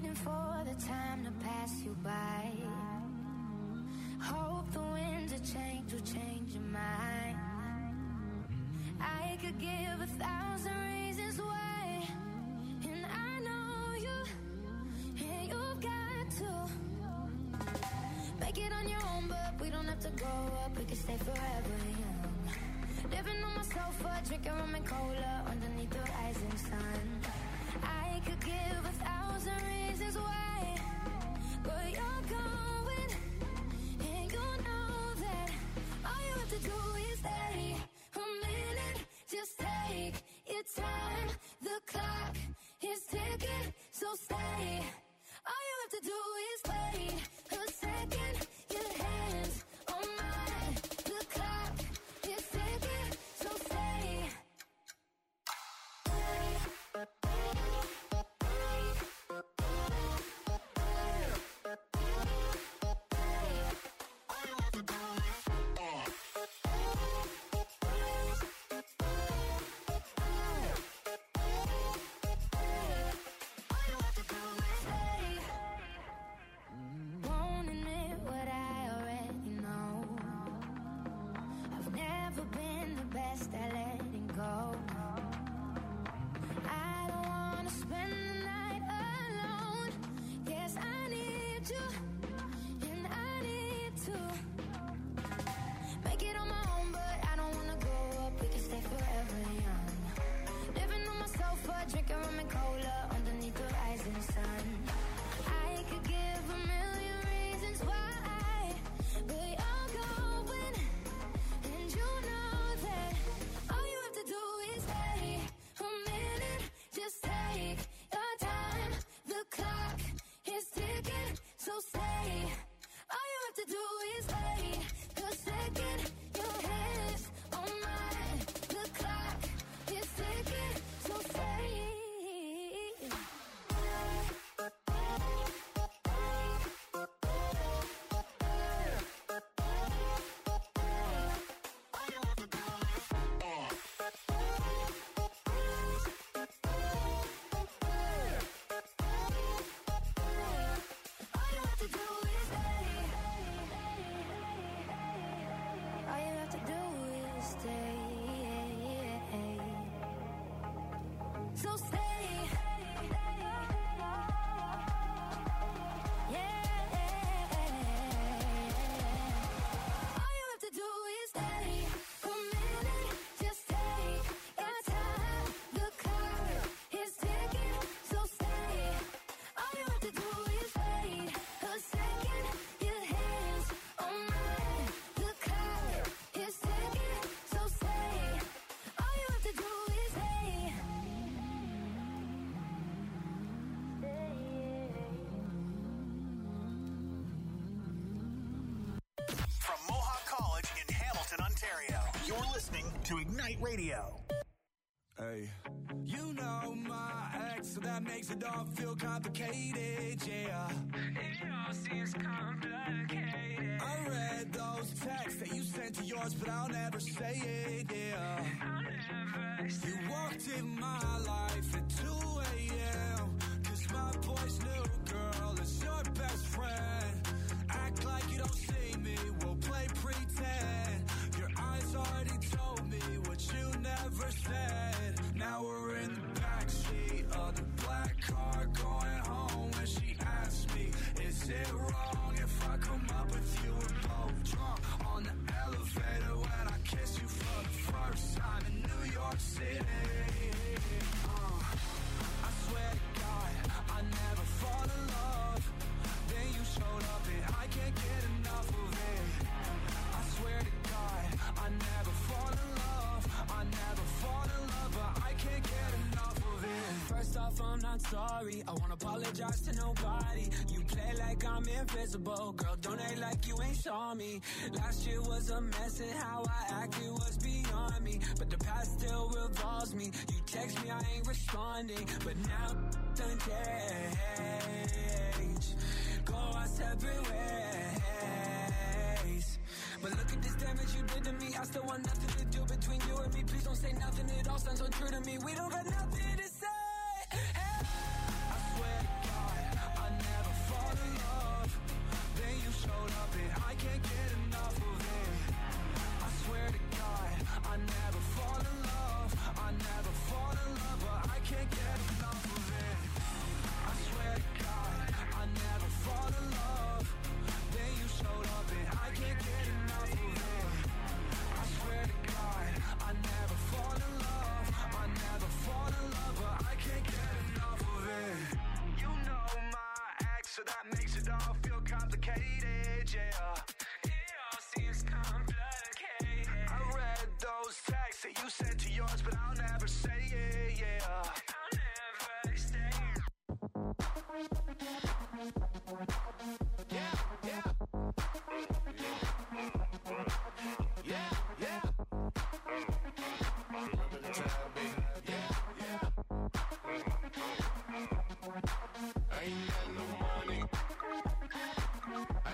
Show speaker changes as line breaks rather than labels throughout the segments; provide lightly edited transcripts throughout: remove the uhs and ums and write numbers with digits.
waiting for the time to pass you by. Hope the winds of change will change your mind. I could give 1,000 reasons why, and I know you, and you've got to make it on your own, but we don't have to grow up, we can stay forever young. Living on my sofa, drinking rum and cola underneath the rising sun. I could give 1,000 reasons why, but you're going, and you know that all you have to do is stay a minute. Just take your time, the clock is ticking, so stay. All you have to do is wait a second, your hands on mine, the clock is ticking, so stay. Won't admit what I already know. I've never been the best at letting go. I don't wanna spend the night alone. Yes, I need you, and I need to make it on my own, but I don't wanna grow up, we can stay forever young. Living on my sofa, drinking rum and cola underneath the rising sun. I could give 1,000,000 reasons why, but you're going, and you know that all you have to do is stay a minute. Just take your time, the clock is ticking, so stay. All you have to do is wait a second, your hands on mine, the clock is ticking, so stay. All you have to do is stay. All you have to do is stay. So stay. Yeah. All you have to do is stay a minute. Just take your time. The clock is ticking, so stay. All you have to do is wait a second. Your hands on mine. The clock is ticking, so stay. All you have to do is stay.
From Mohawk College in Hamilton, Ontario, you're listening to Ignite Radio.
Hey, you know my ex, so that makes it all feel complicated, yeah.
It all seems complicated.
I read those texts that you sent to yours, but I'll never say it, yeah.
I'll never say
You walked in my life at 2 a.m. Cause my boy's new girl is your best friend. Act like you don't see me, we'll play pretend. Your eyes already told me what you never said. Now we're in the backseat of the black car going home. When she asked me, is it wrong if I come up with you? We're both drunk on the elevator when I kiss you for the first time in New York City. I swear to God, I never fall in love. Then you showed up and I can't get enough of it. I swear to God, I never fall in love. I never fall in love, but I can't get enough of it.
First off, I'm not sorry. I won't apologize to nobody. You play like I'm invisible. Girl, don't act like you ain't saw me. Last year was a mess and how I acted was beyond me. But the past still revolves me. You text me, I ain't responding. But now done change. Go our separate ways. But look at this damage you did to me. I still want nothing to do between you and me. Please don't say nothing, it all sounds so true to me. We don't got nothing to say. Hey.
I swear to God, I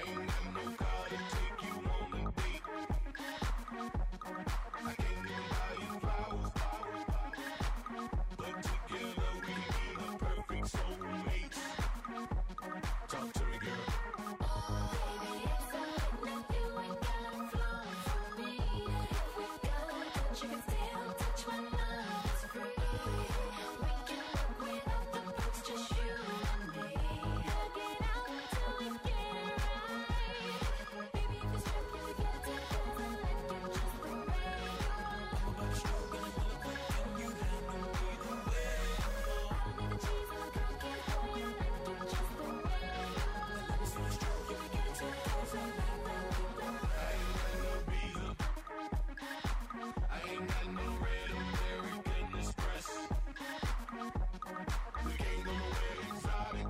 ain't got no car to take you on a date. I can't even buy you flowers, but together we be the perfect soulmates. Talk to me, girl.
Baby, it's alright now, you ain't gotta flow for me. If we go, but you can still touch my love, it's free. We can work without the books, just you and me. Hug it out till we get it right. Baby, if you're struck, you get it together, like you're just the way you are.
But you're gonna look good when you handle me the way.
I don't need the cheese on the cookies, boy, I like you just the way you are.
So let's stroke you and get it together like that.
I ain't got no visa. I ain't got no red American Express. We can't go nowhere exotic.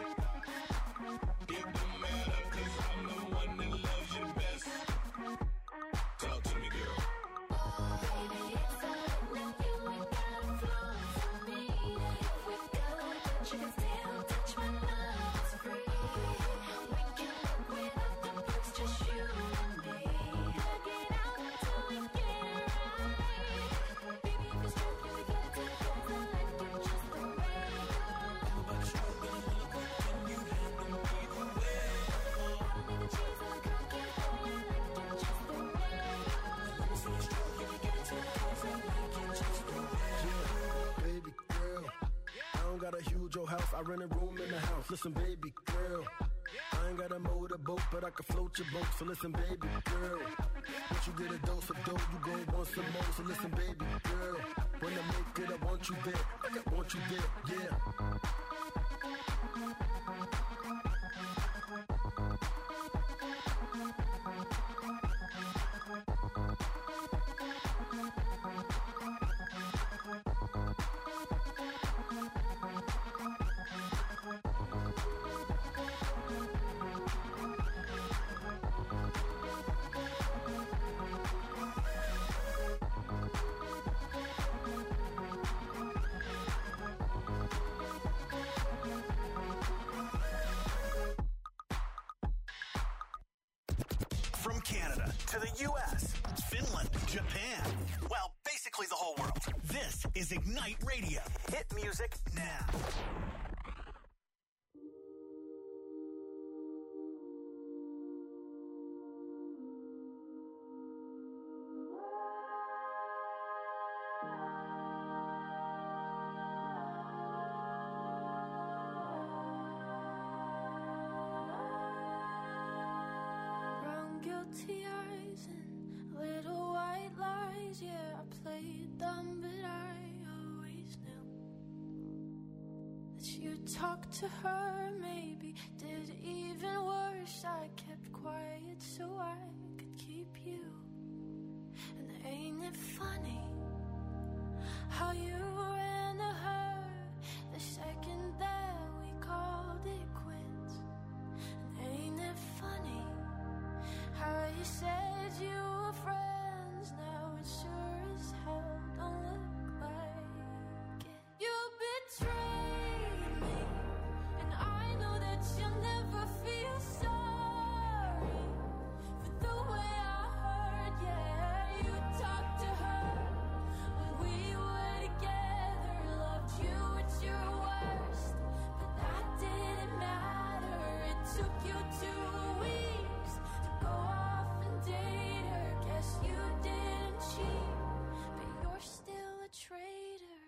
It don't matter, cause I'm the one that loves you best. Talk to me, girl.
Baby, it's alright now, you ain't gotta flow for me. If we go, but you can still touch my love, it's free. We can work without the books, just you and me. Hug it out till we get it right. Baby, if you're struck, you get it together, like you're just the way you are.
But you're gonna look good when you handle me the way.
I don't need the cheese on the cookies, boy, I like you just the way you are.
So let's stroke you and get it together like you're just the way.
Baby girl, I don't got a huge old house, I rent a room in the house. Listen, baby girl, I ain't got a motorboat, but I can float your boat. So listen, baby girl, once you get a dose of dough, you gon' want some more. So listen, baby girl, when I make it, I want you there. I want you there, yeah.
From Canada to the U.S., Finland, Japan, well, basically the whole world. This is Ignite Radio. Hit music now.
Brown guilty eyes and little white lies. Yeah, I played dumb, but I always knew that you'd talk to her. Maybe did even worse. I kept quiet so I could keep you. And ain't it funny how you ran to her the second that we called it quits? And ain't it funny how you said you were friends? Now it sure as hell don't look like it. You betrayed me, and I know that you'll never feel sorry for the way I hurt. Yeah, you talked to her when we were together, loved you at your worst, but that didn't matter. It took you 2 weeks to go off and date her. Guess you didn't cheat, but you're still a traitor.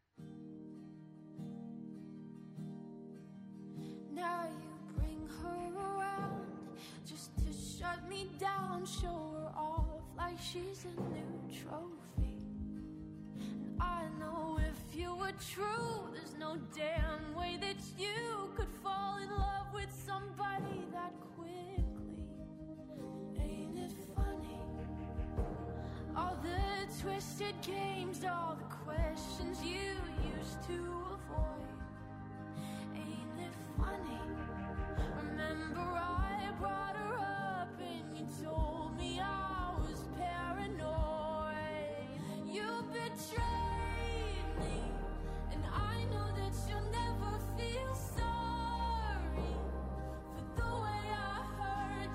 Now you bring her around just to shut me down, show her off like she's a new trophy. And I know if you were true, there's no damn way that you could fall in love with somebody that quickly. Ain't it funny? All the twisted games, all the questions you used to avoid. Ain't it funny? Remember I brought her up and you told me I was paranoid. You betrayed me, and I know that you'll never feel sorry for the way I hurt.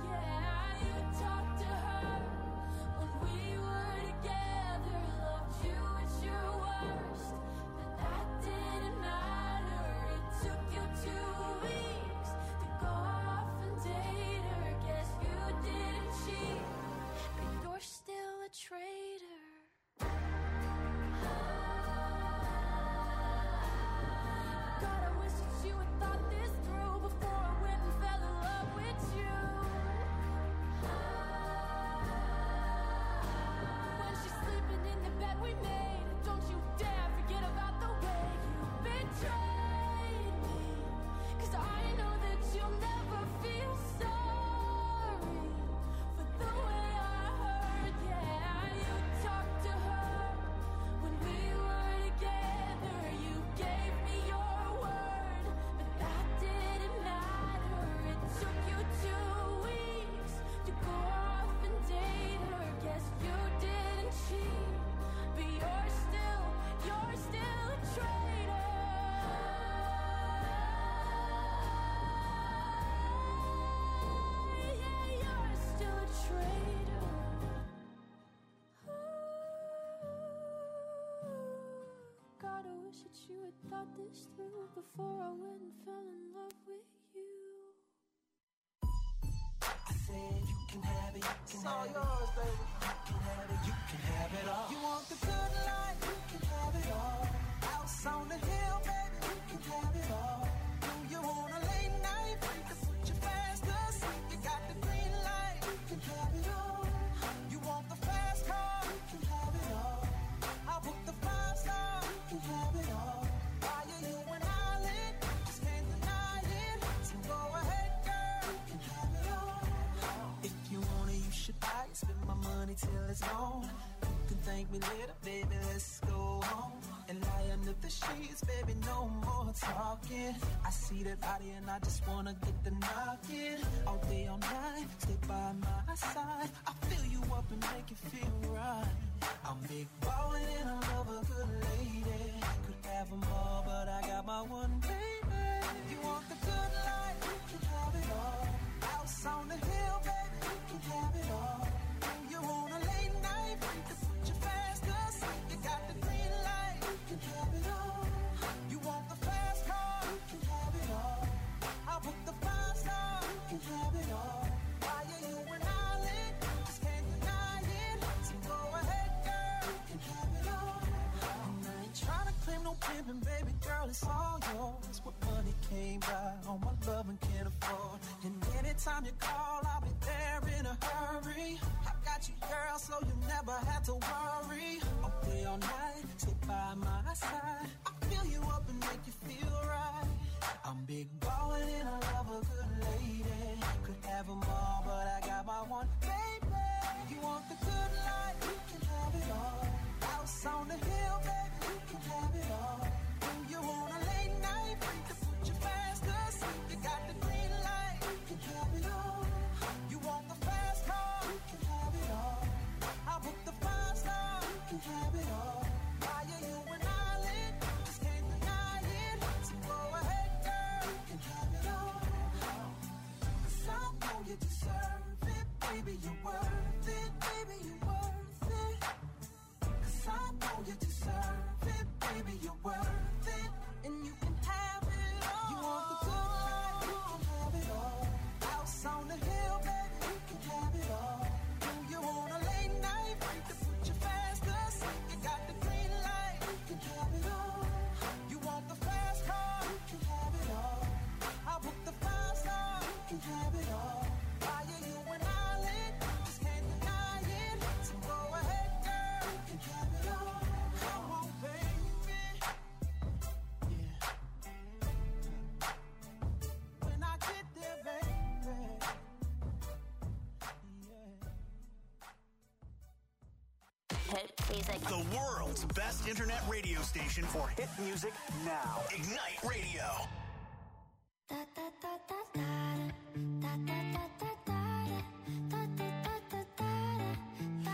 thought this through before I went and fell in love with you.
I said you can have it, you can have it. Yours, baby. You can have it, you can have it all. You want the good life, you can have it all. House on the hill, baby, you can have it all. Do you want a late night? You can put your fast us. You got the green light, you can have it all. You want the fast car, you can have it all. I'll book the 5-star, you can have it all. Why are you an island? Just can't deny it. So go ahead, girl, you can have it all. If you want it, you should buy it. Spend my money till it's gone. You can thank me later, baby, let's go home. And lie under the sheets, baby, no more talking. I see that body and I just wanna get the knocking. All day, all night, stay by my side. I fill you up and make you feel right. I'm big ballin' and I love a good lady. Could have them all, but I got my one baby. You want the good life, you can have it all. House on the hill, baby, you can have it all. You want a late night, you can put your fast us. You got the green light, you can have it all. You want the fast car, you can have it all. I'll book the 5-star, you can have it all. Why are you an island? Just can't deny it. So go ahead, girl, you can have it all. And I ain't trying to claim no pimpin', baby girl, it's all yours. What money came by, all my love and can't afford. And anytime you call, I'll be there in a hurry. I got you, girl, so you never have to worry. All day, all night, stay by my side. I fill you up and make you feel right. I'm big ballin' and I love a good lady. Could have them all, but I got my one baby. You want the good life, you can have it all. House on the hill, baby, you can have it all. When you want a late night, you can put your fast us. You got the green light, you can have it all. You want the fast car, you can have it all. I'll book the 5-star, you can have it all. Why are you an island? Just can't deny it. So go ahead, girl, you can have it all. 'Cause I know you deserve it, baby, you're worth it, baby, you're worth it. 'Cause I know you deserve it, baby, you're worth it. And you can have it all. You want the good life, you can have it all. House on the hill, baby, you can have it all. When you want a late night, you can put your fast us. You got the green light, you can have it all. You want the fast car, you can have it all. I'll book the 5-star, you can have it all. Why are you an island? Just can't deny it. So go ahead, girl, you can have it all. Come on, baby. Yeah. When I get there, baby. Yeah.
The world's best internet radio station for hit music now. Ignite Radio.
Da da da da da da da da da da da da da da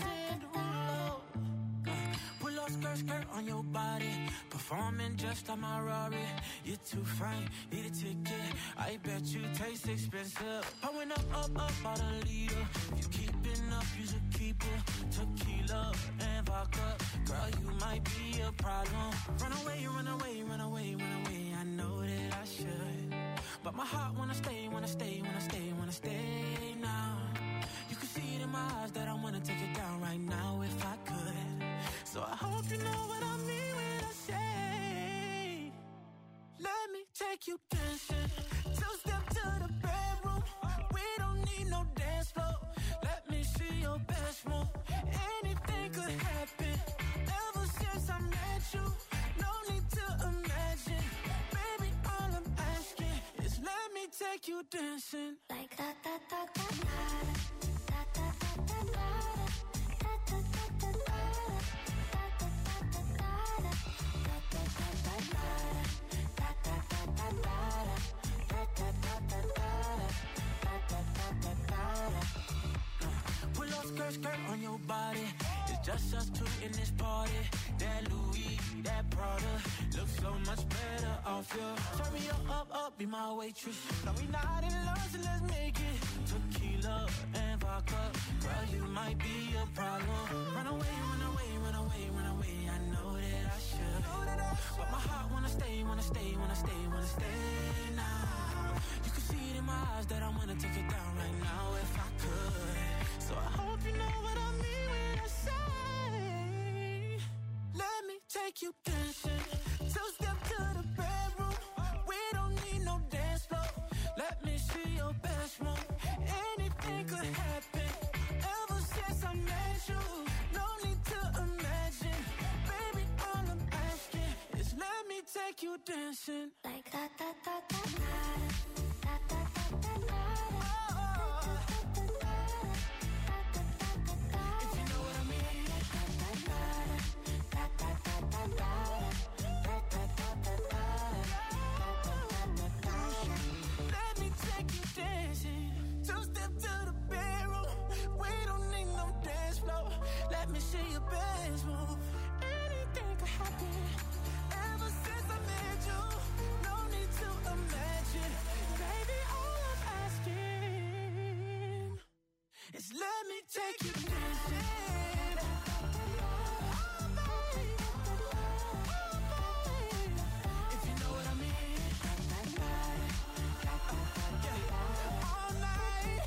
da.
Pull up skirt on your body. Performing just like my Rari. You're too fine, need a ticket. I bet you taste expensive. Pouring up out a leader. If you keeping up, you should keep it. Tequila and vodka. Girl, you might be a problem. Run away, run away, run away, run away. I know that I should. But my heart wanna stay, wanna stay, wanna stay, wanna stay now. You can see it in my eyes that I wanna take it down right now if I could. So I hope you know what I mean when I say, let me take you dancing. 2-step to the bedroom. We don't need no dance floor. Let me see your best move. Anything could happen. Ever since I met you, no need to imagine. Baby, all I'm asking is let me take you dancing.
Like da da da da da da da da da da.
Pull up skirt on your body. It's just us two in this party. That Louis, that Prada looks so much better off you. Turn me up, be my waitress. No, we not in love, so let's make it. Tequila and vodka. Girl, you might be a problem. Run away, run away, run away, run away. I know that I should. But my heart wanna stay. wanna stay now. You can see it in my eyes that I wanna take it down right now if I could. So I hope you know what I mean when I say, let me take you dancing. Two-step to the bedroom. We don't need no dance floor. Let me see your best move. Anything could happen. Ever since I met you, no need to imagine. Baby, all I'm asking is let me take you dancing.
Like da da da da da da da da da da.
If you know what I mean. Let me take you dancing. Two-step to the bedroom. We don't need no dance floor. Let me see your best move. Anything could happen. Ever since I met you, no need to imagine. Baby, all I'm asking is let me take you dancing. If you know what I mean. All night.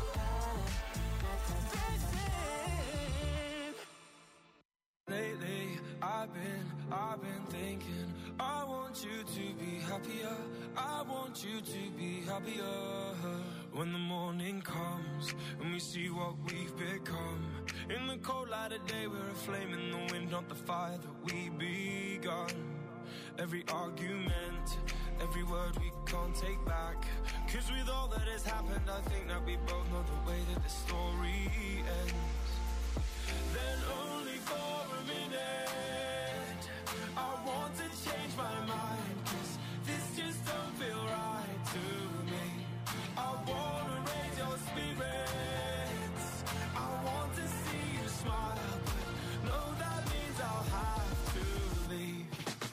Dancing. Lately, I've been thinking, I want you to be happier. I want you to be happier. When the morning comes and we see what we've become. In the cold light of day, we're a flame in the wind, not the fire that we begun. Every argument, every word we can't take back. Cause with all that has happened, I think that we both know the way that the story ends. Then only for a minute, I want to change my mind. Cause this just don't feel right to me. I wanna raise your spirits. I want to see you smile. But no, that means I'll have to leave.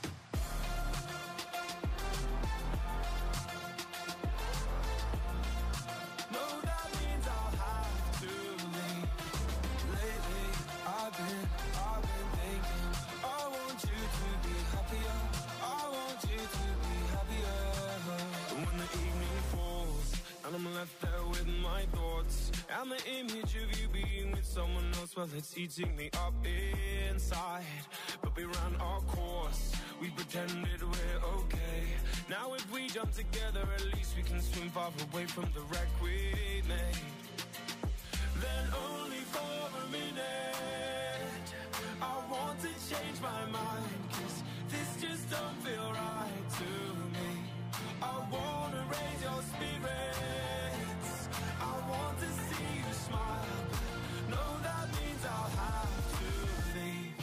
No, that means I'll have to leave. Lately, I've been thinking, I want you to be happier. I want you to be happier. When the evening falls and I'm left there with my thoughts and the image of you being with someone else, well, it's eating me up inside. But we ran our course, we pretended we're okay. Now if we jump together, at least we can swim far away from the wreck we made. Then only for a minute, I want to change my mind. Cause this just don't feel right to me. I wanna raise your spirits. I want to see you smile. No, that means I'll have to leave.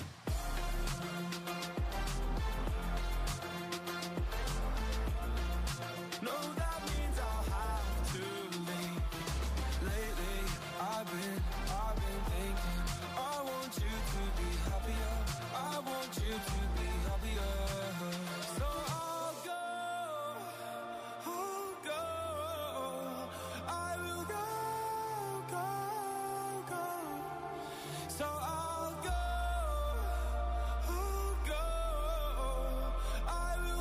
No, that means I'll have to leave. Lately, I've been thinking, I want you to be happier. I want you to be happier. So I'll go. I will go. So I'll go. I will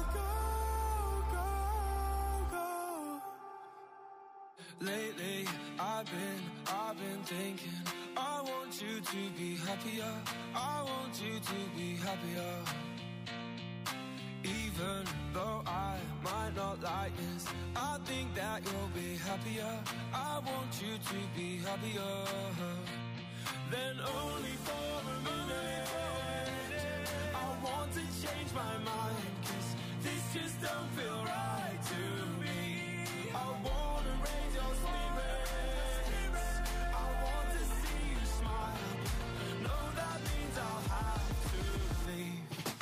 go. Lately, I've been thinking, I want you to be happier. I want you to be happier. Even though I might not like this, I think that you'll be happier. I want you to be happier. Then only for a minute, I want to change my mind. Cause this just don't feel right to me. I wanna raise your spirits. I want to see you smile. No, that means I'll have to leave.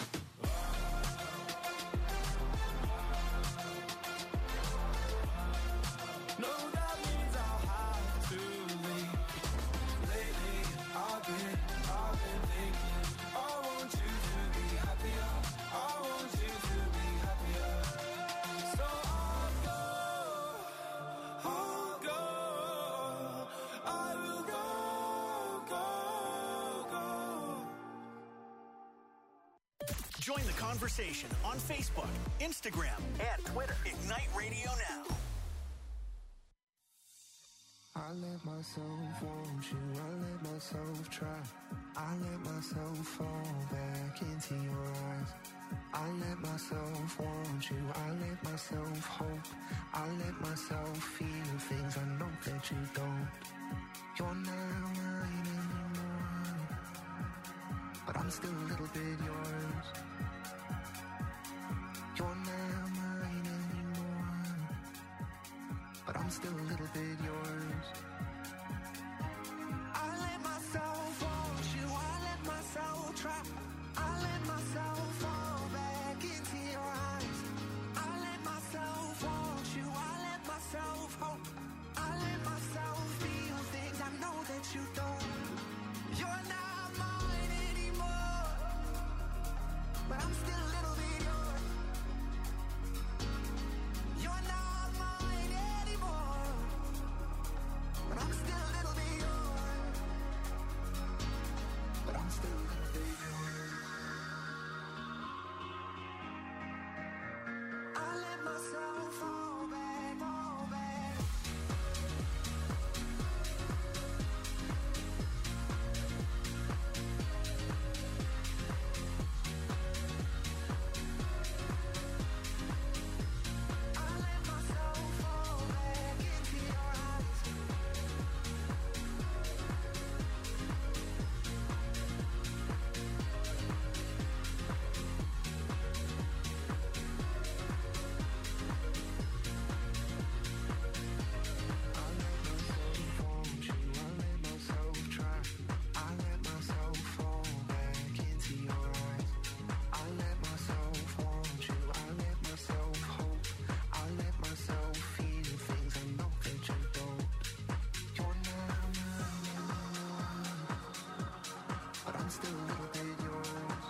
No, that means I'll have to leave. Lately, I've been thinking, I want you to be happier. I want you to be happier. So I'll go.
Join the conversation on Facebook, Instagram, and Twitter. Ignite Radio Now.
I let myself want you, I let myself try. I let myself fall back into your eyes. I let myself want you, I let myself hope. I let myself feel things I know that you don't. You're not mine anymore, but I'm still a little bit yours. You're not mine anymore, but I'm still a little bit yours. I let myself want you, I let myself try. I let myself fall back into your eyes. I let myself want you, I let myself hope. I let myself feel things I know that you don't. You're not mine anymore, but I'm still a little bit yours. You're not mine anymore, but I'm still a little bit yours. But I'm still a little bit yours. I let myself fall back, fall back. I let myself fall back into your eyes. I let myself want you, I let myself try. I let myself fall back into your eyes. I let myself want you, I let myself hope. I let myself feel things I know that you don't. You're not mine anymore, but I'm still a little bit yours.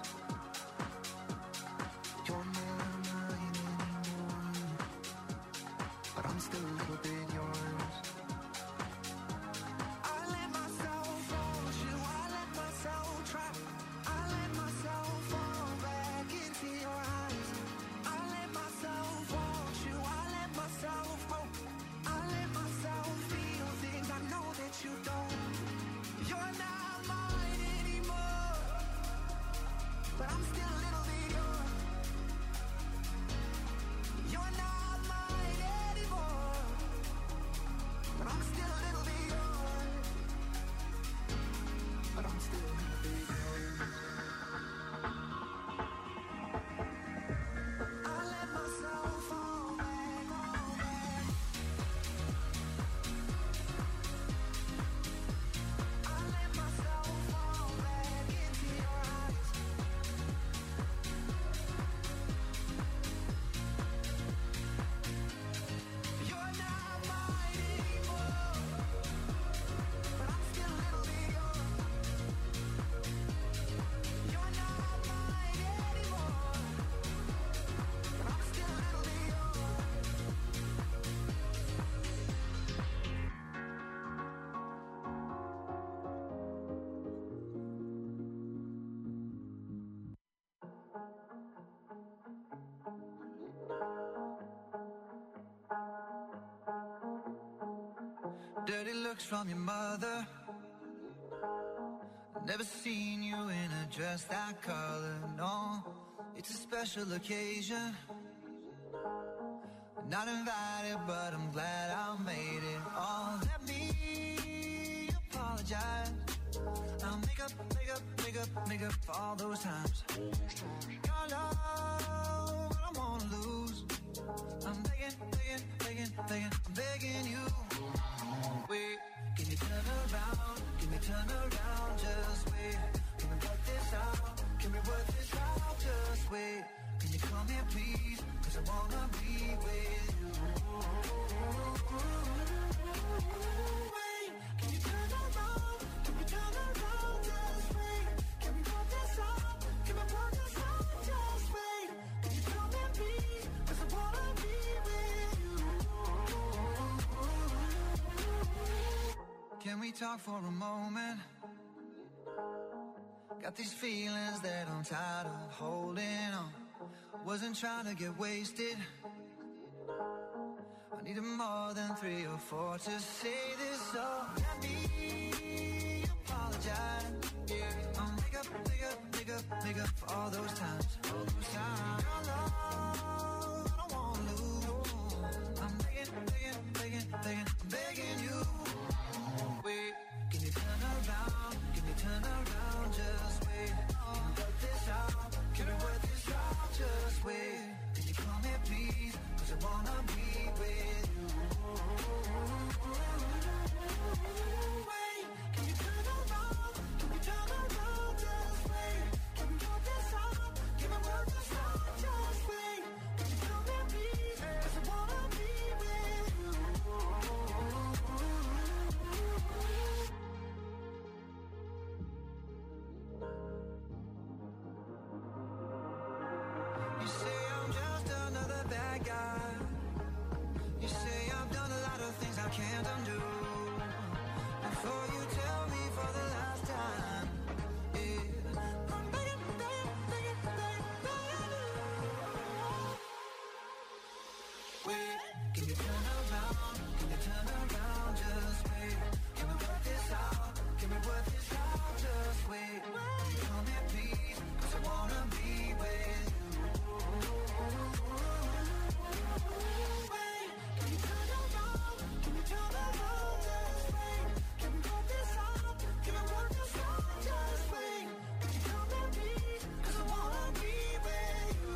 You're not mine anymore, but I'm still a little bit yours. I let myself want you, I let myself try. I let myself fall back into your eyes. I let myself want you, I let myself hope. I let myself feel things I know that you don't. You're not mine anymore, but I'm still a little bit yours. You're not mine anymore, but I'm still a little bit yours. But I'm still a little bit yours. I let myself fall back, fall back. I let myself fall back into your eyes. You're not mine anymore, but I'm still a little bit yours. You're not mine anymore, but I'm still a little bit yours.
Dirty looks from your mother. Never seen you in a dress that color, no. It's a special occasion. Not invited, but I'm glad I made it. Oh, let me apologize. I'll make up for all those times. Your love, I don't wanna lose. I'm begging you. Wait, can you turn around, just wait. Can we work this out, just wait. Can you come here, please, 'cause I wanna be with you. Wait, can you turn around, just wait. Can we work this out, just wait. Can you come here, please, 'cause I wanna be with you. Can we talk for a moment? Got these feelings that I'm tired of holding on. Wasn't trying to get wasted. I needed more than 3 or 4 to say this, so let me apologize. Yeah, I'll make up for all those times. Your love, I don't wanna lose. I'm begging you. Wait, can you turn around? Can you turn around? Just wait. Can we work this out? Can we work this out? Just wait. Can you come here, please? 'Cause I wanna be with you. Wait, can you turn around? Can we turn around? Just wait. Can we work this out? Can we work this out? Just wait. Can you come here, please? 'Cause I wanna be with you. You say I'm just another bad guy. You say I've done a lot of things I can't undo. Before you tell me for the last time, yeah, I'm begging you. Wait, can you turn around? Can you turn around? Just wait. Can we work this out? Can we work this out? Just wait. Can you come here, please? 'Cause I wanna be with you. Wait, can you turn around? Can you turn around? Just wait. Can we work this out? Can we work this out? Just wait. Can you come here, please? 'Cause I wanna be with you.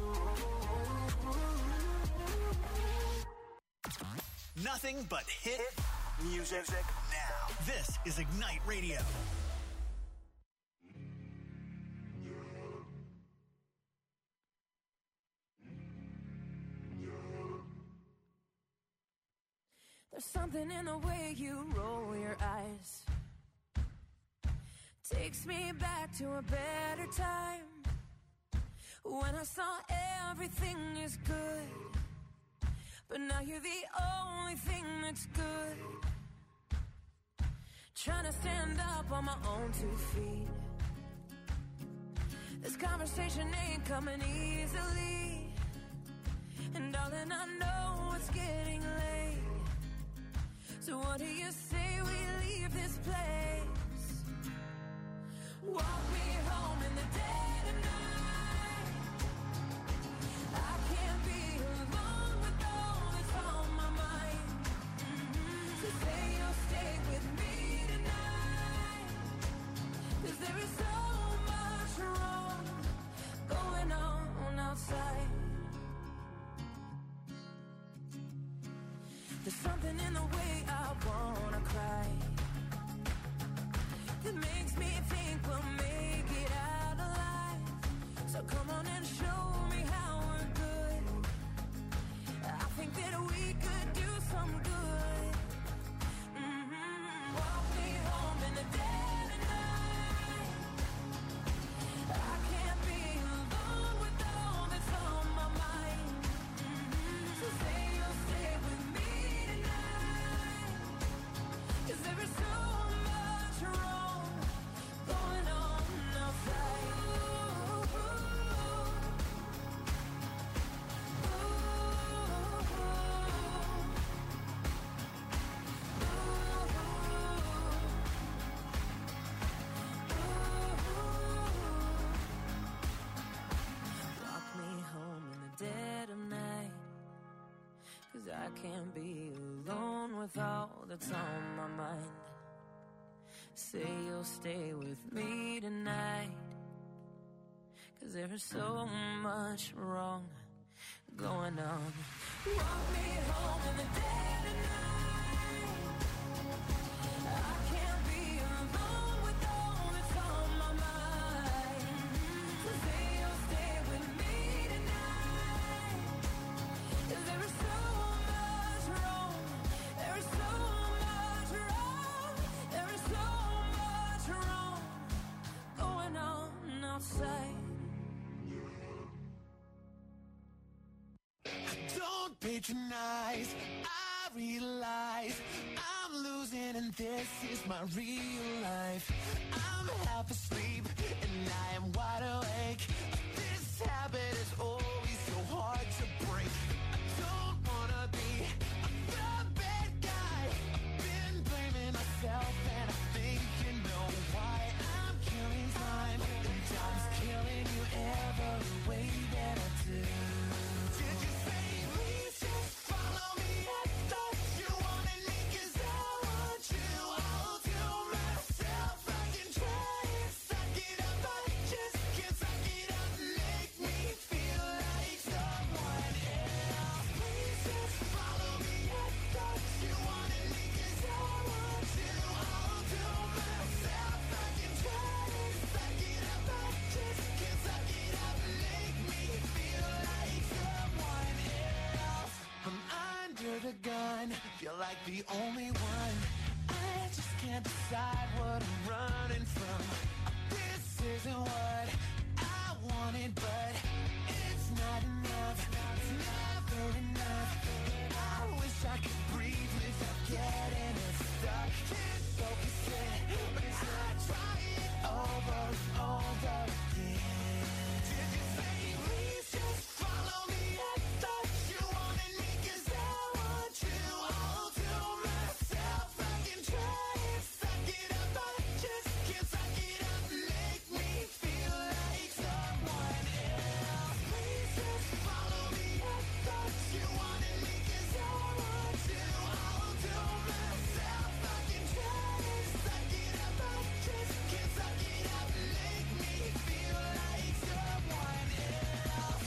Nothing but hit music now. This is Ignite Radio.
There's something in the way you roll your eyes. Takes me back to a better time, when I saw everything is good. But now you're the only thing that's good. Trying to stand up on my own 2 feet. This conversation ain't coming easily. And darling, I know it's getting late. So what do you say we leave this place? Walk me home in the dead of night. I can't be alone with all that's on my mind. So say you'll stay with me tonight. 'Cause there is so much wrong going on outside. There's something in the way I wanna cry that makes me think we'll make it out alive. So come on and show me how we're good. I think that we could do some good. Walk me home in the dead of night. I can't be alone with all that's on my mind. So say you'll stay with me tonight. 'Cause there is so much wrong going on outside. Walk me home in the dead of night. 'Cause I can't be alone with all that's on my mind. Say you'll stay with me tonight. 'Cause there is so much wrong going on. Walk me home in the dead of night. I can't be alone with all that's on my mind. So say you'll stay with me tonight. 'Cause there is so much wrong. There is so much wrong. There is so much wrong going on outside.
Don't patronize. I realize I'm losing
mind and this is my real life. I'm half asleep and I am wide awake. This habit is always so hard to break. I don't wanna be the bad guy. I've been blaming myself and I think you know why. I'm killing time and time's killing you every way that I do. Did you say please just follow me? I thought you wanted me 'cause I want you. I'll do myself. I can try and suck it up, I just can't suck it up. Make me feel like someone else. Please just follow me. I thought you wanted me 'cause I want you. I'll do myself. I can try and suck it up, I just can't suck it up. Make me feel like someone else. I'm under the gun, feel like the only one. I just can't decide what I'm running from. This isn't what I wanted, but it's not enough. It's never enough. I wish I could breathe without getting stuck. Can't focus it, but I try it over and over again. Did you say please just follow me? I thought you wanted me 'cause I want you. I'll do myself. I can try and suck it up, I just can't suck it up. Make me feel like someone else. Please just follow me. I thought you wanted me 'cause I want you. I'll do myself. I can try and suck it up, I just can't suck it up. Make me feel like someone else.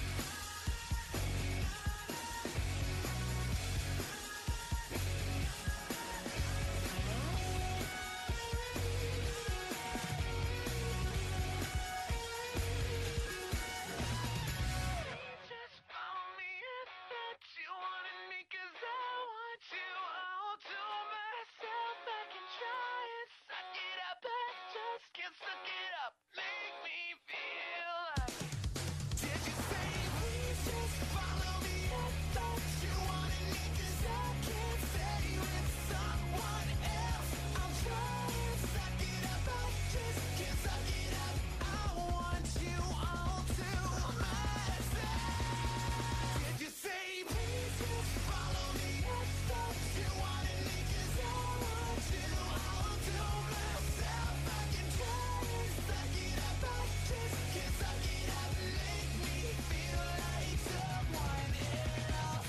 Just follow me. I thought you wanted me 'cause I want you. I'll do myself. I can try and suck it up, I just can't suck it up. Make me feel like. Did you say please just follow me? I thought you wanted me 'cause I can't stay with someone else. I'll try and suck it up, I just can't suck it up. I want you. I'll do myself. Did you say please just follow me? I thought you wanted me 'cause I want you. I'll do myself. I can try and suck it up, I just can't suck it up. Make me feel like someone else.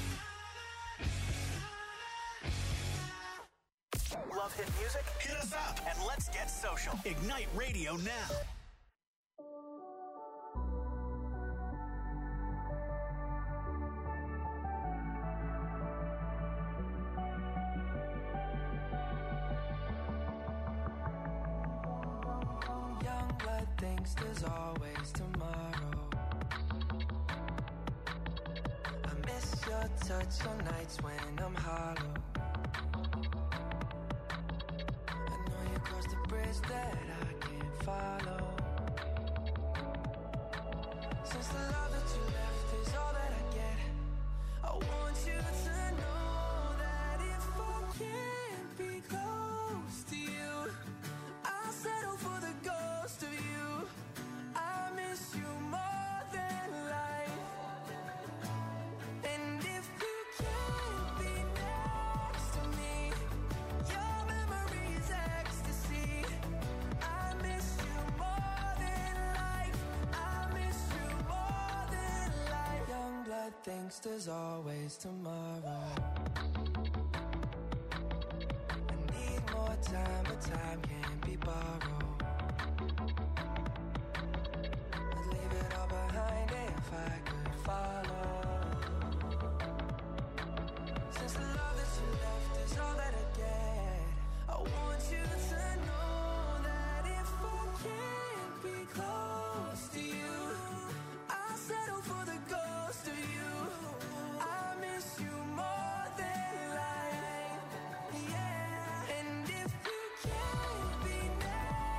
Love hit music? Hit us up and let's get social. Ignite Radio now.
Young blood thinks there's always tomorrow. I miss your touch on nights when I'm hollow. I know you crossed the bridge that I can't follow. Since the love that you left is all that I get, I want you to know that if I can't be close to you, I'll settle for the ghost of you. I miss you more than life. And if you can't be next to me, your memory is ecstasy. I miss you more than life. I miss you more than life. Young blood thinks there's always tomorrow. I need more time, but time can't be borrowed. I'd leave it all behind if I could follow. Since the love that you left is all that I get, I want you to know that if I can't be close to you, I'll settle for the ghost of you. I miss you more than life. Yeah. And if you can't be next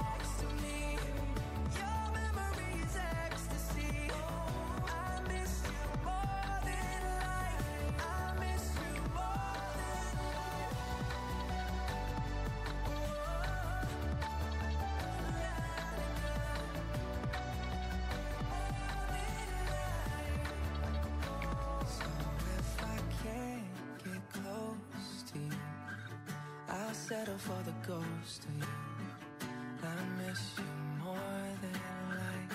settle for the ghost of you. I miss you more than life.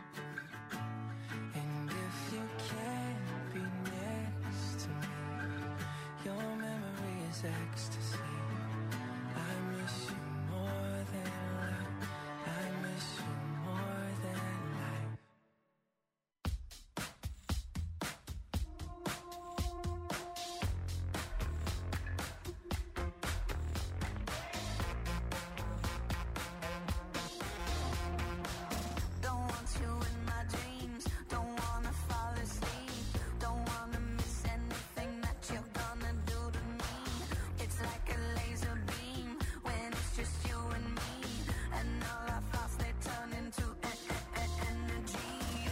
And if you can't be next to me, your memory is ecstasy. I miss you more than life. I miss you more than life.
Don't want you in my dreams. Don't wanna fall asleep. Don't wanna miss anything that you're gonna do to me. It's like a laser beam when it's just you and me. And all our thoughts, they turn into energy.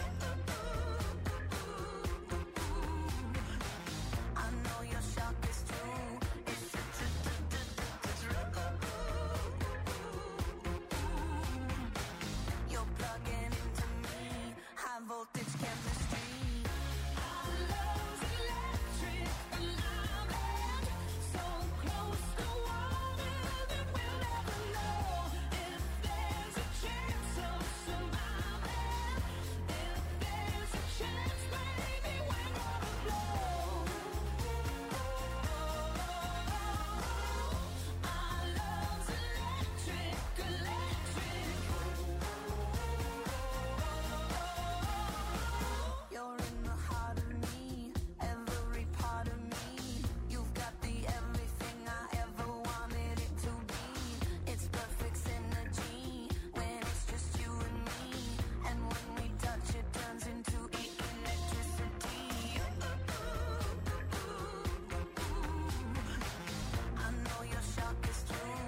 I know your shock is true. It's you're plugging into me. High voltage chemistry. Our love's electric alignment. So close to water that we'll never know if there's a chance of surviving. If there's a chance, baby, we're gonna blow. Our love's electric, electric. You're in the heart of me, every part of me. You've got the everything I ever wanted it to be. It's perfect synergy when it's just you and me. And when we touch, it turns into electricity. I know your shock is true.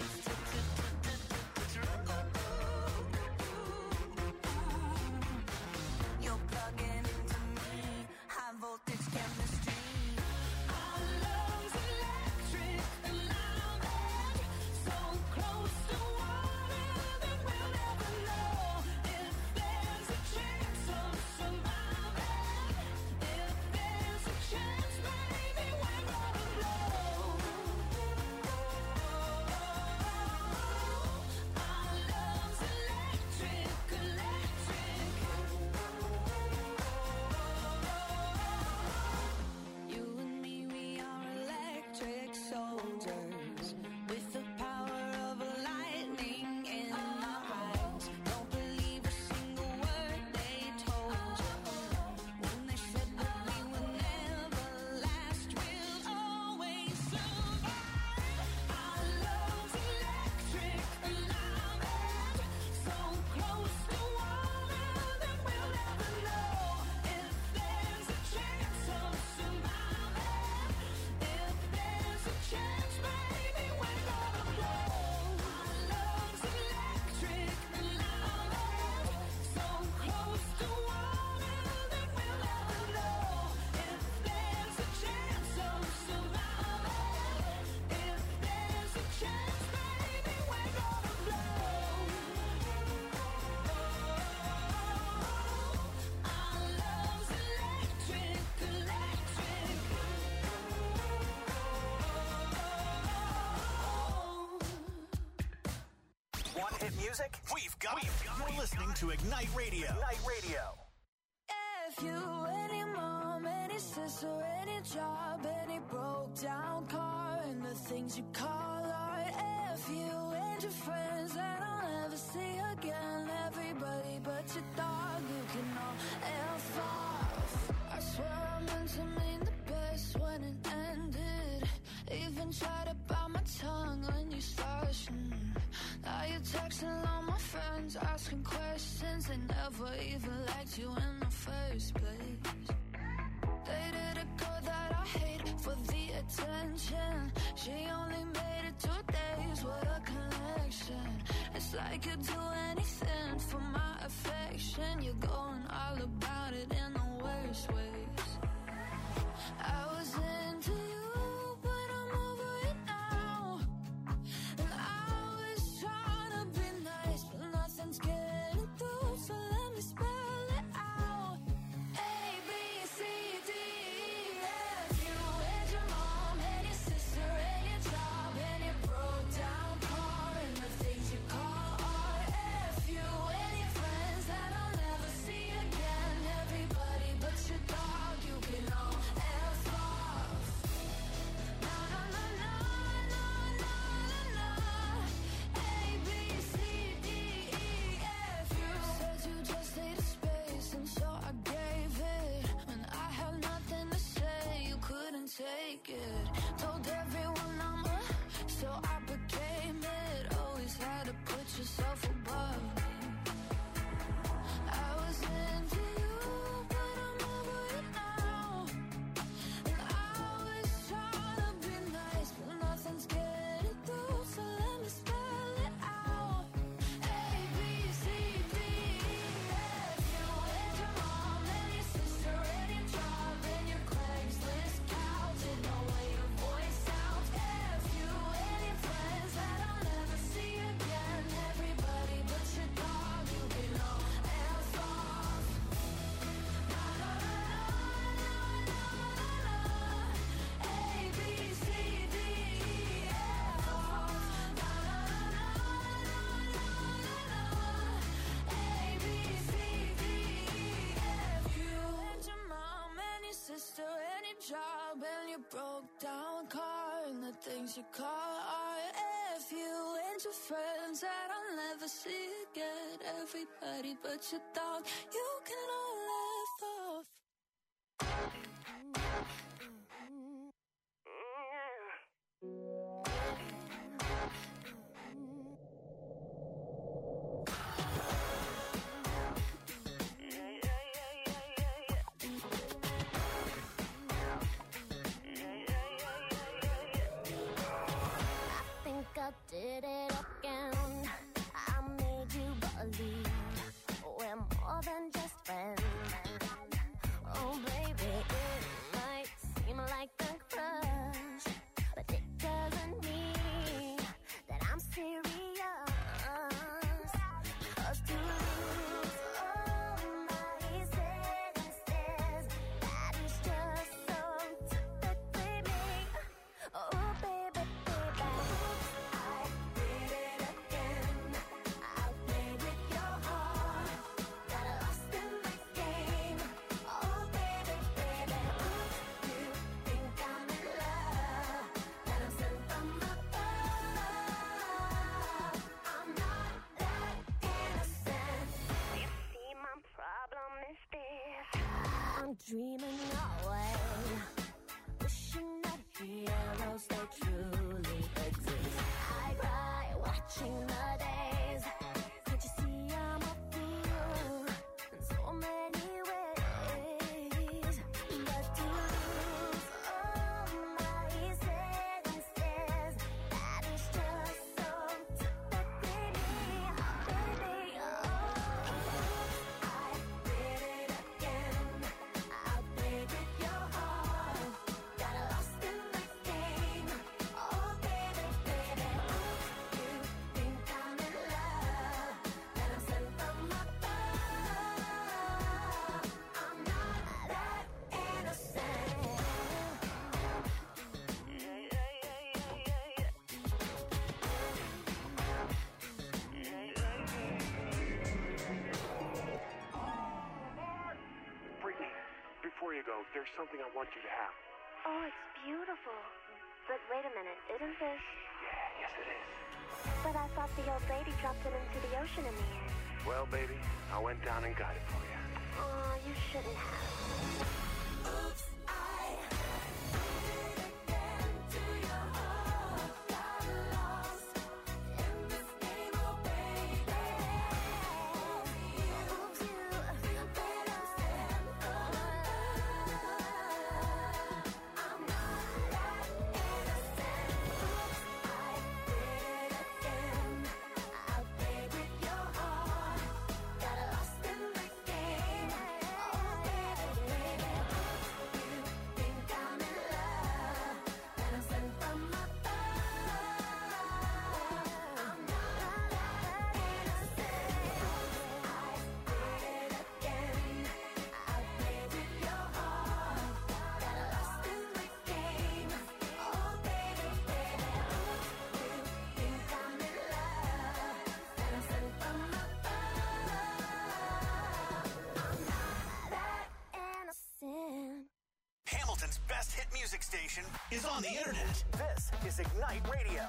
You're plugging into me. High voltage chemistry. Our love's electric alignment. So close to water that we'll never know if there's a chance of surviving. If there's a chance, baby, we're gonna blow. Our love's electric, electric. You and me, we are electric soldiers with the power of lightning in our eyes. Don't believe a single word they told you when they said that we would never last. We'll always survive. Our love's electric alignment. So close to water that we'll never know if there's a chance of surviving. If there's a chance, baby, we're gonna blow. Our love's electric alignment. So close to water that we'll never know if there's a chance of surviving. If there's a chance, baby, we're gonna blow. Our love's electric, electric.
Want hit music? We've got it. You're listening to Ignite Radio. Ignite Radio.
If you, any mom, any sister, any job, any broke down car, and the things you call art. If you and your friends that I'll never see again, everybody but your dog, you can all F off. I swear I meant to mean the best when it ended. Even tried to bite my tongue when you started. Now you're texting all my friends, asking questions. They never even liked you in the first place. Dated a girl that I hate for the attention. She only made it 2 days, what a connection. It's like you'd do anything for my affection. You're going all about it in the worst ways. I was into you, but I'm over it now. And I was trying to be nice, but nothing's getting through, so let me spell it out. A, B, C, D, E, F. You and your mom and your sister and your job and your broke make it. Told everyone I'm so I became it. Always had to put yourself above me. I was into you, but I'm over it now. And I was trying to be nice, but nothing's getting through. So let me spell it out. A, B, C, D, E, F. You and your mom and your sister and your job and your Craigslist couch. And no way your voice sounds. F, you and your friends that I'll never see again. Everybody but your dog, you belong. Hands off. Na na na na na na na. A, B, C, D, E, F. Na na na na na na na. A, B, C, D, E, F. You and your mom and your sister and your job and your broke down car and the things you call art. F you and your friends that I'll never see again. Everybody but your dog, you can all laugh off.
I think I did it again. I made you believe we're more than just friends. Oh baby, it might seem like a crush, but it doesn't mean that I'm serious. 'Cause to lose all my senses, that is just so typically me. Oh baby, baby, I did it again. I played with your heart, got lost in the game. Oh baby, baby, you think I'm in love, that I'm sent from above. I'm not that innocent. You see, my problem is this: I'm dreaming away, wishing that heroes they truly exist. I cry watching the days. Can't you see I'm a fool in so many ways? But to lose all my senses, that is just so typically me, baby. Oh, I did it again. I played with your heart, got lost in the game. Oh baby, baby, you think I'm in love, that I'm sent from above. I'm not that innocent.
Brittany, before you go, there's something I want you to have.
Oh, it's beautiful. But wait a minute, isn't this?
Yeah, yes it is.
But I thought the old lady dropped it into the ocean in the end.
Well, baby, I went down and got it for you.
Oh, you shouldn't have. Oops, I did it again to your heart. Got lost in this game, oh baby. Oops, you better stand for love. I'm not that innocent. Oops, I did it again. I played with your heart, got lost in the game. Oh baby, baby, you think I'm in love, that I'm sent from above. I'm not that innocent. I did it again. I played with your heart, got lost in the game. Oh baby, baby, you think I'm in love, that I'm sent from above. I'm not that innocent.
Hamilton's best hit music station is on the internet. This is Ignite Radio.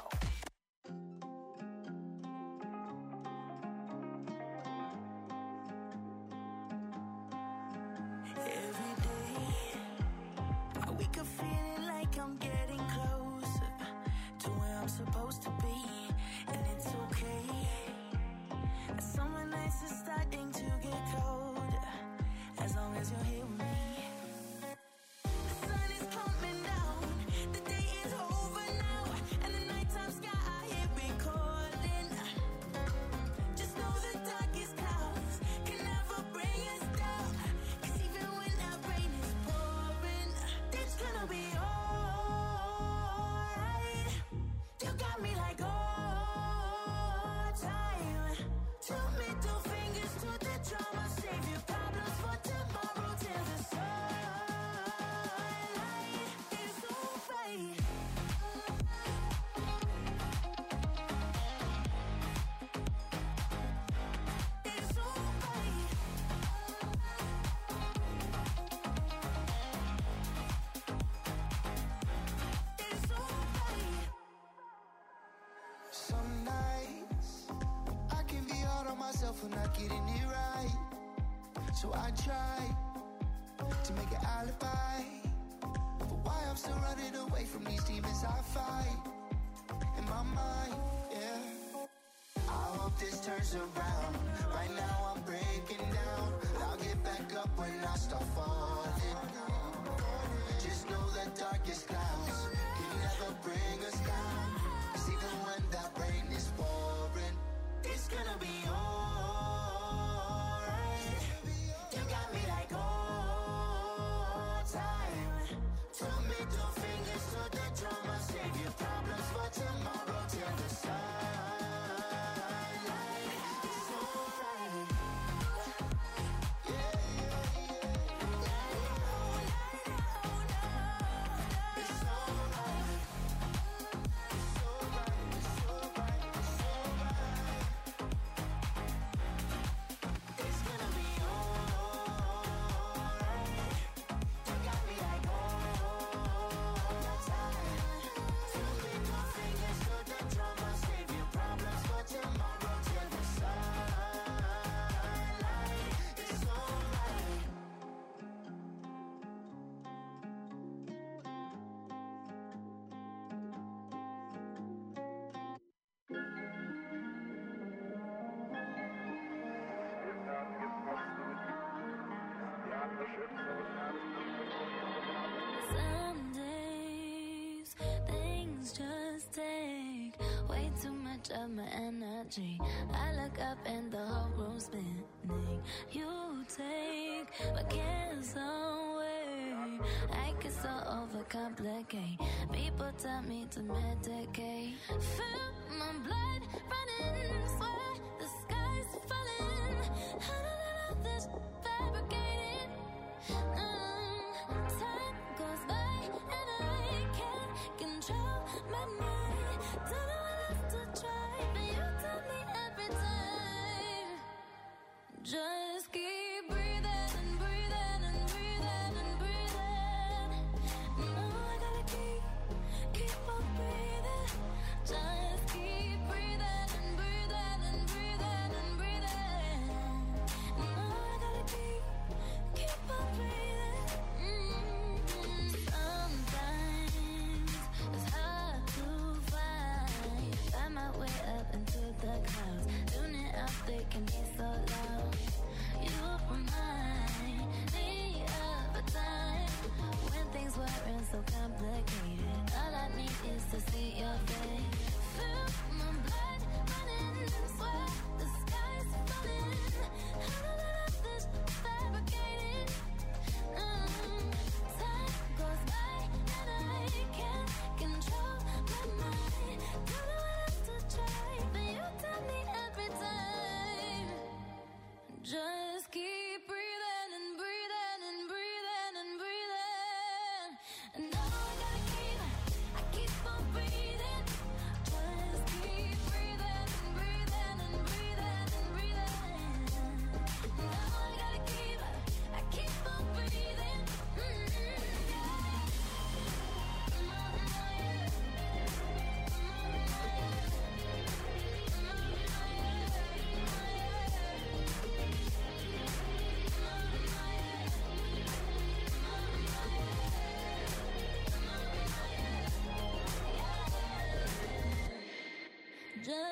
Every day I wake up feeling like
like I'm getting closer to where I'm supposed to be, and it's okay. Summer nights are starting to get colder, as long as you're here with me. The sun is coming down, the day is over now, and the nighttime sky I hear it calling. Just know the darkest clouds can never bring us down, 'cause even when that rain is pouring, it's gonna be alright. You got me like all time. Two middle fingers to the drama, save your problems for tomorrow till the sunlight is alright. It's alright. It's alright.
Some nights I can be hard on myself for not getting it right. So I try to make an alibi for why I'm still running away from these demons I fight in my mind, yeah. I hope this turns around. Right now I'm breaking down. I'll get back up when I start falling. Just know the darkest clouds can never bring us down, 'cause even when that rain is pouring,
It's gonna be alright. You got me like all time. Two middle fingers to the drama, save your problems for tomorrow till the sunlight. It's alright. It's alright. It's gonna be alright. You got me like all time. Two middle fingers to the drama, save your problems for tomorrow till the sunlight. It's alright.
Some days things just take way too much of my energy. I look up and the whole room's spinning. You take my cares away. I get so overcomplicate. People tell me to medicate. Feel my blood running, swear the sky's falling. I don't know this fabricated. Time goes by and I can't control my mind. Don't know what else to try, but you tell me every time. Just keep breathing and breathing and breathing and breathing. No, I gotta keep on breathing. Just keep breathing.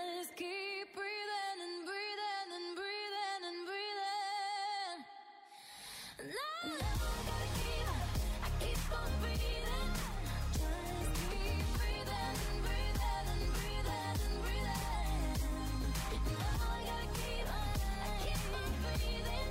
Just keep breathing and breathing and breathing and breathing. No, I keep on breathing. Just keep breathing and breathing and breathing and breathing. No, I keep on breathing.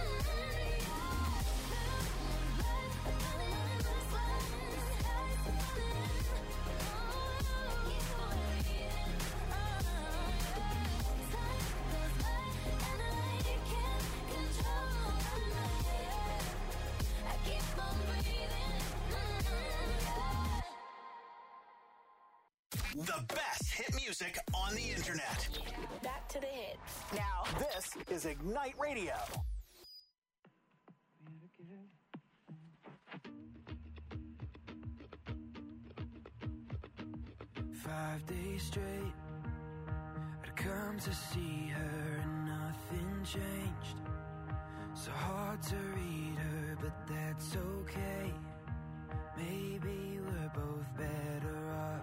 The best hit music on the internet.
Back to the hits.
Now, this is Ignite Radio.
5 days straight, I'd come to see her and nothing changed. So hard to read her, but that's okay. Maybe we're both better off.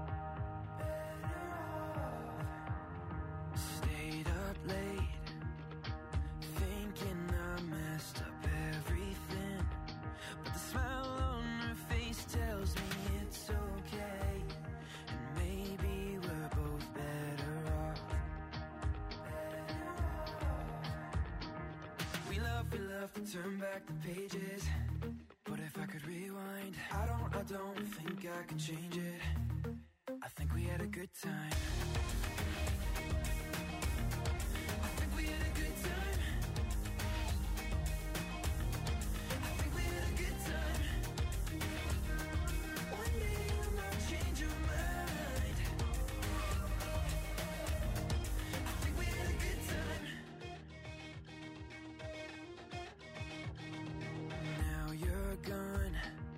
Stayed up late, thinking I messed up everything. But the smile on her face tells me it's okay. And maybe we're both better off. We love to turn back the pages. But if I could rewind, I don't think I could change it. I think we had a good time. I think we had a good time. I think we had a good time. One day you might change your mind. I think we had a good time. Now you're gone,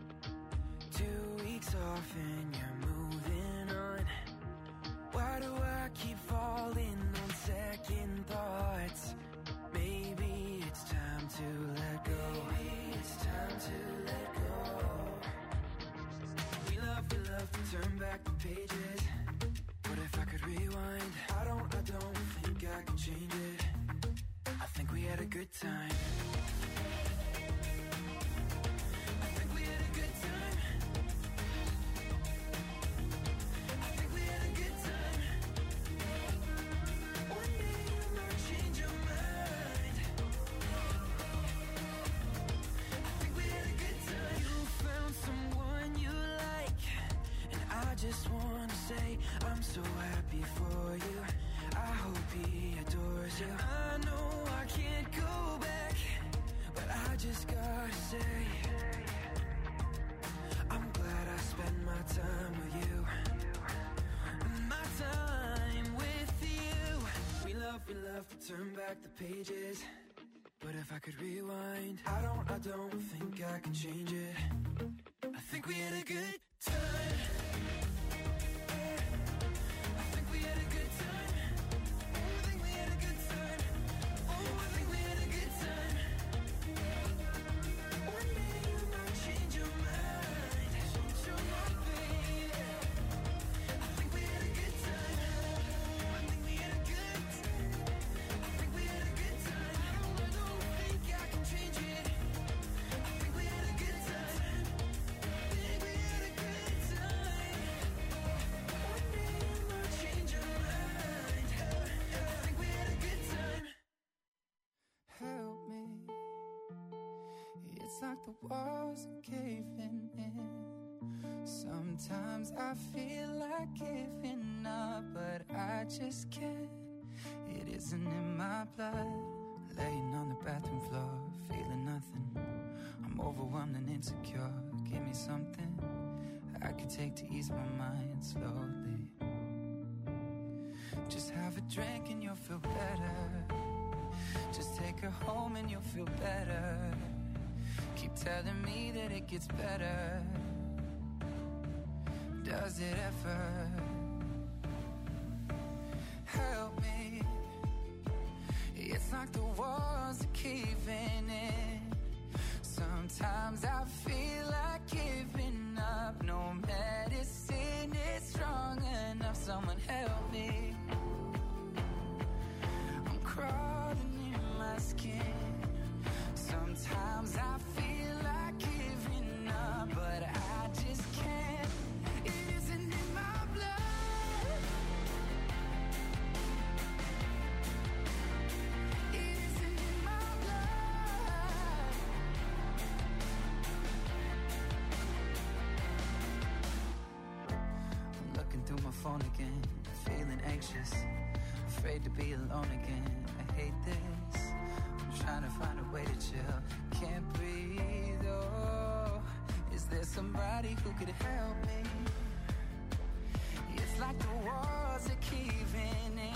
2 weeks off and you're moving on. Why do I keep falling on second thoughts? Maybe it's time to let go. Maybe it's time to let go. We love to turn back the pages. But if I could rewind, I don't think I can change it. I think we had a good time. I think we had a good time. I think we had a good time. One day you might change your mind. I think we had a good time. You found someone you like, and I just wanna say I'm so happy for you. I hope he adores you. I know I can't go back, but I just gotta say I'm glad I spent my time with you. My time with you. We love to turn back the pages. But if I could rewind, I don't think I can change it. I think we had a good time. I think we had a good time. Oh, I think we had a good time. Oh, I think we had a good time. One day you might change your mind. Change your mind, baby. I think we had a good time. I think we had a good time. I think we had a good time. I don't think I can change it. I think we had a good time. I think we had a good time. One day you might change your mind. I think we had a good time.
Help me. It's like the walls are caving in. Sometimes I feel like giving up, but I just can't. It isn't in my blood. Laying on the bathroom floor, feeling nothing. I'm overwhelmed and insecure. Give me something I can take to ease my mind slowly. Just have a drink and you'll feel better. Just take her home and you'll feel better. Keep telling me that it gets better. Does it ever? Help me. It's like the walls are caving in. Sometimes I feel like giving up. No medicine is strong enough. Someone help me. my phone again, feeling anxious, afraid to be alone again. I hate this. I'm trying to find a way to chill. Can't breathe. Oh, is there somebody who could help me? It's like the walls are caving